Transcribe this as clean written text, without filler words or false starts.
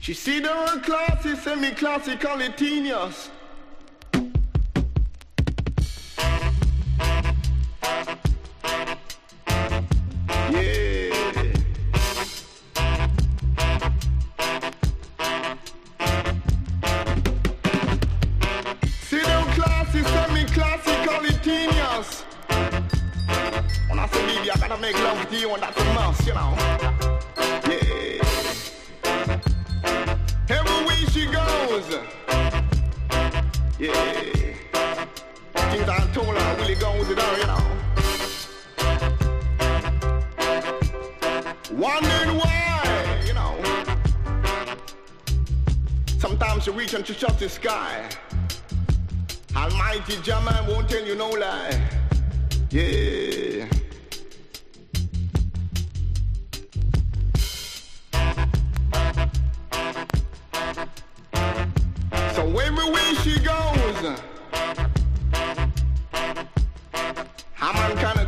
She see the whole classy, semi-classical, genius. Make love to you and that's a must, you know. Yeah. Everywhere she goes. Yeah. Things I told her really goes with her, you know. Wondering why, you know. Sometimes she reach and she shuts the sky. Almighty Jah won't tell you no lie. Yeah. Everywhere she goes, a man kind of